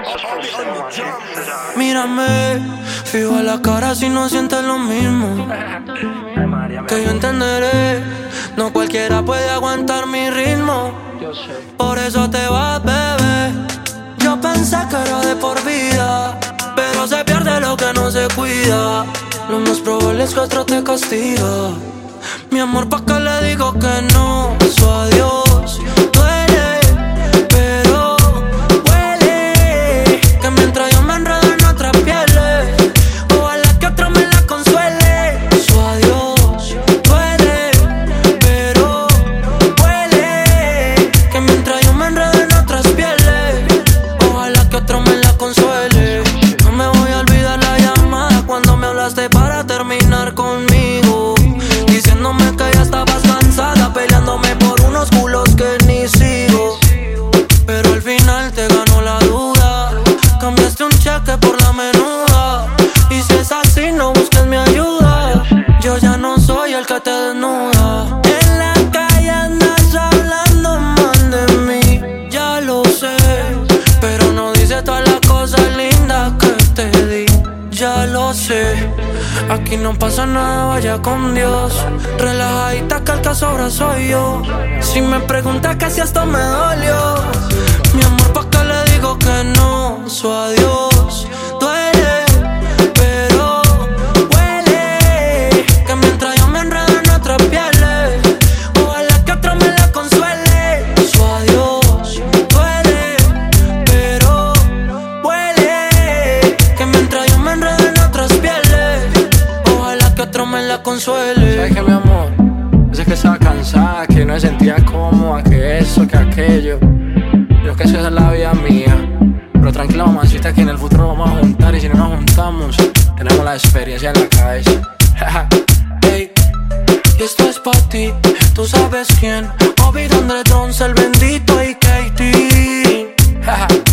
Mírame, fijo a la cara si no sientes lo mismo. Que yo entenderé, no cualquiera puede aguantar mi ritmo. Por eso te vas, bebé. Yo pensé que era de por vida, pero se pierde lo que no se cuida. Lo más probable es que otro te castiga. Mi amor, ¿pa' qué le digo que no? Su adiós duele, pero huele. Que mientras yo me enredo en otras pieles, ojalá que otro me la consuele. Su adiós duele, pero huele. Que mientras yo me enredo en otras pieles, ojalá que otro me la consuele. No me voy a olvidar la llamada cuando me hablaste para terminar conmigo, diciéndome que ya estabas cansada, peleándome por unos culos que ni sigo. Pero al final te ganó la duda, cambiaste un cheque por la menuda. Y si es así, no busques mi ayuda, yo ya no soy el que te desnuda. En la calle andas hablando mal de mí, ya lo sé, pero no dices todas las cosas lindas que te di. Ya lo sé, aquí no pasa nada, vaya con Dios. Relajadita que el que sobra soy yo. Si me preguntas que si esto me dolió, mi amor, ¿pa' qué le digo que no? Su adiós duele, pero huele. Que mientras yo me enredo en otras pieles, ojalá que otro me la consuele. Su adiós duele, pero huele. Que mientras yo me enredo en otras pieles, ojalá que otro me la consuele. ¿Sabes qué, mi amor? Pensé que estaba cansada, que no me sentía cómoda, que eso, que aquello. Yo que sé, esa es la vida mía. Pero tranquila, mamacita, que en el futuro vamos a juntar. Y si no nos juntamos, tenemos la experiencia en la cabeza. Hey, y esto es pa' ti, tú sabes quién. Obi, Andre, Drons, el bendito y Katie.